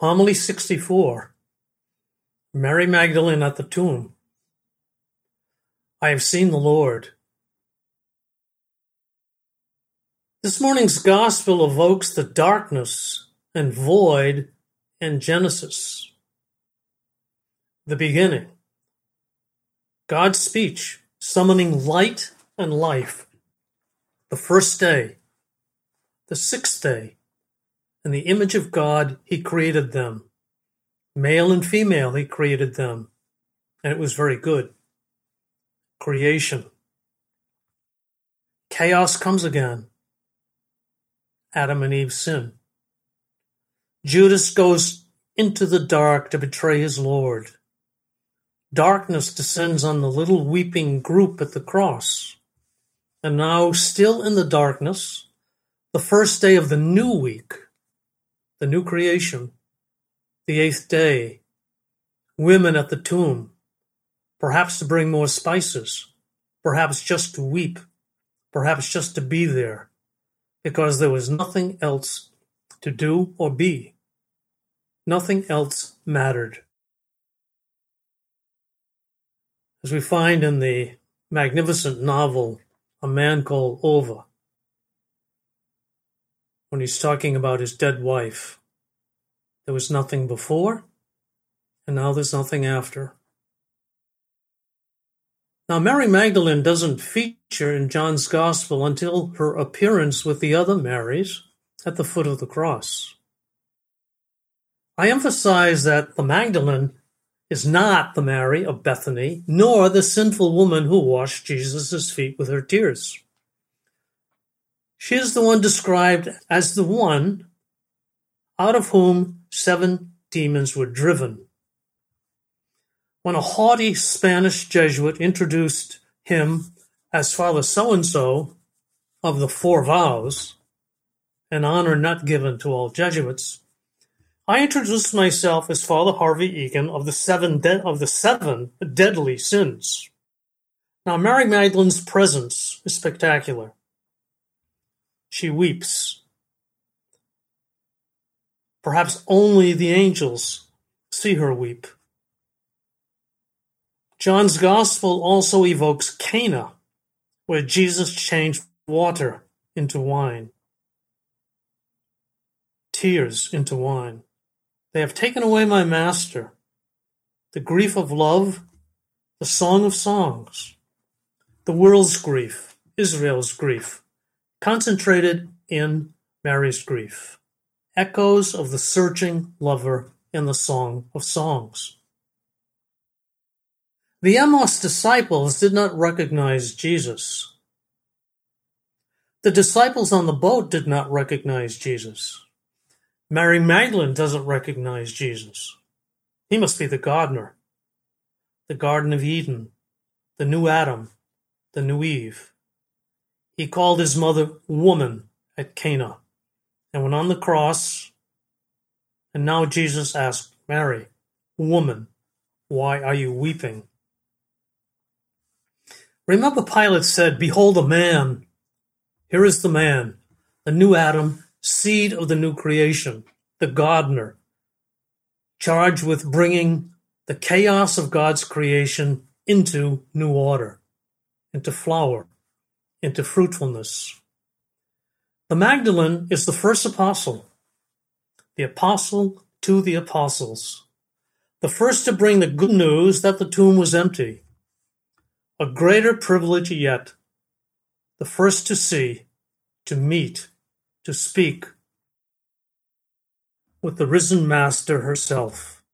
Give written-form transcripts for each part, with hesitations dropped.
Homily 64, Mary Magdalene at the tomb. I have seen the Lord. This morning's gospel evokes the darkness and void in Genesis. The beginning. God's speech, summoning light and life. The first day. The sixth day. In the image of God, he created them. Male and female, he created them. And it was very good. Creation. Chaos comes again. Adam and Eve sin. Judas goes into the dark to betray his Lord. Darkness descends on the little weeping group at the cross. And now, still in the darkness, the first day of the new week, the new creation, the eighth day, women at the tomb, perhaps to bring more spices, perhaps just to weep, perhaps just to be there, because there was nothing else to do or be. Nothing else mattered. As we find in the magnificent novel, A Man Called Ove, when he's talking about his dead wife, there was nothing before, and now there's nothing after. Now, Mary Magdalene doesn't feature in John's Gospel until her appearance with the other Marys at the foot of the cross. I emphasize that the Magdalene is not the Mary of Bethany, nor the sinful woman who washed Jesus' feet with her tears. She is the one described as the one out of whom 7 demons were driven. When a haughty Spanish Jesuit introduced him as Father so-and-so of the 4 vows, an honor not given to all Jesuits, I introduced myself as Father Harvey Egan of the 7 deadly sins. Now, Mary Magdalene's presence is spectacular. She weeps. Perhaps only the angels see her weep. John's Gospel also evokes Cana, where Jesus changed water into wine. Tears into wine. They have taken away my master. The grief of love, the song of songs. The world's grief, Israel's grief, concentrated in Mary's grief. Echoes of the searching lover in the Song of Songs. The Emmaus disciples did not recognize Jesus. The disciples on the boat did not recognize Jesus. Mary Magdalene doesn't recognize Jesus. He must be the gardener, the Garden of Eden, the new Adam, the new Eve. He called his mother woman at Cana and went on the cross. And now Jesus asked Mary, woman, why are you weeping? Remember, Pilate said, behold a man. Here is the man, the new Adam, seed of the new creation, the gardener, charged with bringing the chaos of God's creation into new order, into flower, into fruitfulness. The Magdalene is the first apostle, the apostle to the apostles, the first to bring the good news that the tomb was empty. A greater privilege yet, the first to see, to meet, to speak with the risen Master herself.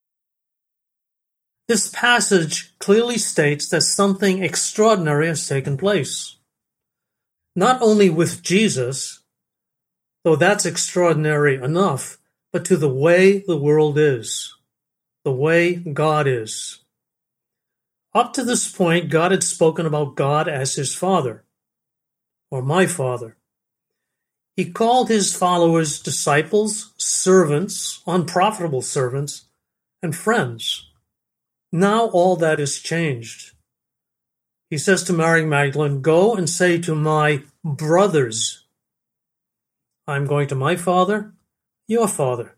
This passage clearly states that something extraordinary has taken place. Not only with Jesus, though that's extraordinary enough, but to the way the world is, the way God is. Up to this point, God had spoken about God as his Father, or my Father. He called his followers disciples, servants, unprofitable servants, and friends. Now all that is changed. He says to Mary Magdalene, go and say to my brothers, I'm going to my Father, your Father,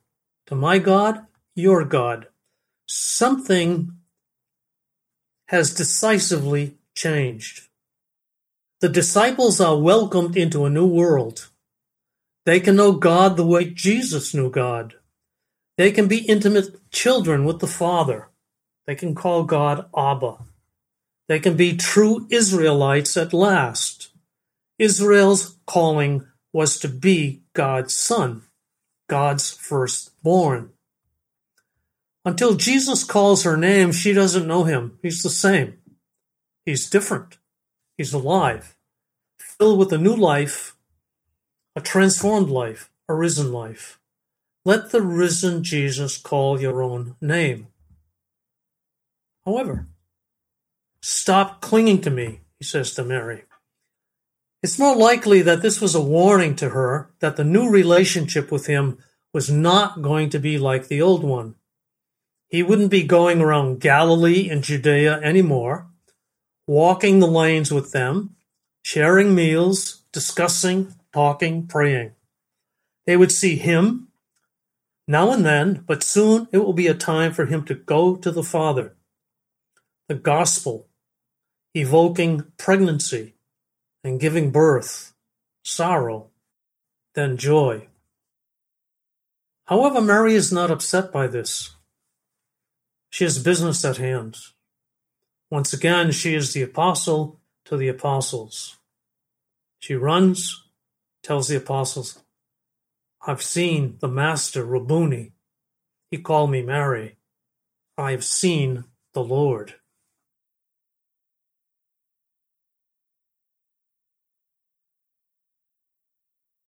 to my God, your God. Something has decisively changed. The disciples are welcomed into a new world. They can know God the way Jesus knew God. They can be intimate children with the Father. They can call God Abba. They can be true Israelites at last. Israel's calling was to be God's son, God's firstborn. Until Jesus calls her name, she doesn't know him. He's the same. He's different. He's alive, filled with a new life, a transformed life, a risen life. Let the risen Jesus call your own name. However, stop clinging to me, he says to Mary. It's more likely that this was a warning to her that the new relationship with him was not going to be like the old one. He wouldn't be going around Galilee and Judea anymore, walking the lanes with them, sharing meals, discussing, talking, praying. They would see him now and then, but soon it will be a time for him to go to the Father. The gospel, evoking pregnancy and giving birth, sorrow, then joy. However, Mary is not upset by this. She has business at hand. Once again, she is the apostle to the apostles. She runs, tells the apostles, I've seen the Master, Rabboni. He called me Mary. I have seen the Lord.